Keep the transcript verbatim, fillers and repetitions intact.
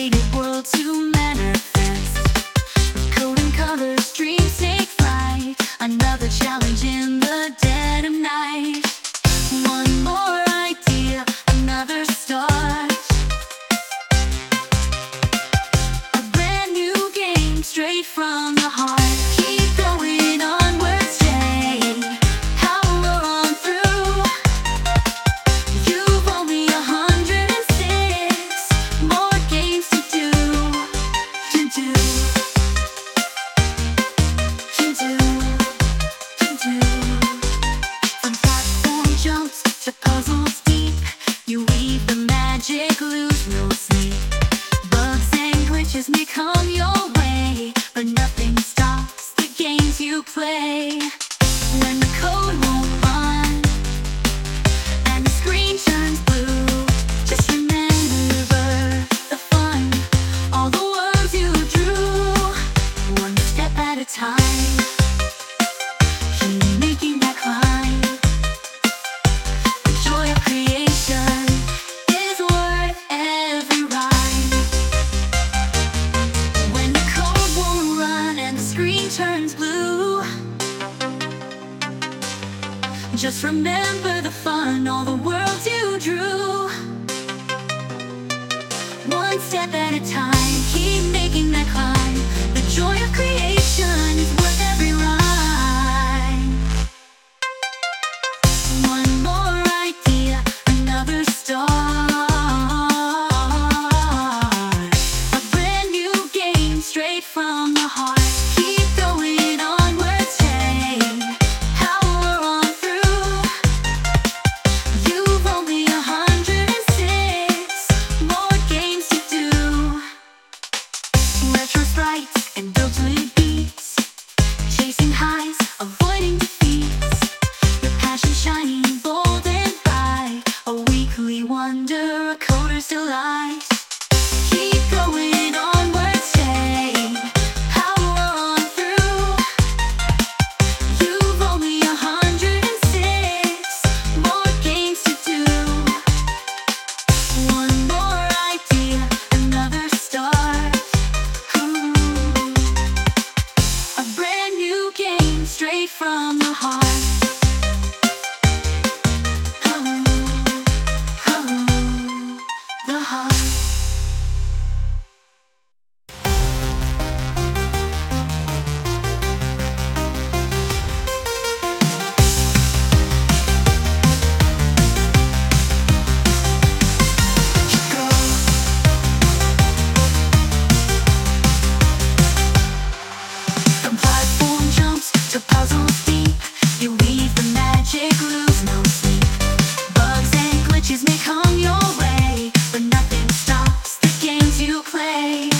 created world to manifest. Code and colors, dreams take flight. Another challenge in the dead of night. One more idea, another start. A brand new game straight from the heart. Keep going onward, stay. Power on through. You've only a hundred and six more games to do, to do, to do, to do. From platform jumps to puzzles deep, you weave the magic, lose no sleep. Bugs and glitches may come your way, but nothing stops the games you play. When the code won't run and the screen turns blue, just remember the fun, all the words you drew. One step at a time, keep making that climb. The joy of creation is worth every rhyme. When the code won't run and the screen turns blue, just remember the fun, all the worlds you drew. One step at a time, keep making that climb. The joy of creation is worth every rhyme. One more idea, another start. A brand new game straight from the heart. Keep going onward, stay. Power on through. You've only a hundred and six more games to do. Retro sprites and built-in beats, chasing highs, avoiding defeats. Your passion shining bold and bright, a weekly wonder, a coder's delight. Keep going onward, stay. Power on through. You've only a hundred and six more games to do. One more idea, another start. Ooh. A brand new game straight from the heart. Oh, oh, the heart. From platform jumps to puzzles deep, you weave the magic, lose no sleep. Bugs and glitches may come your way, but nothing stops the games you play.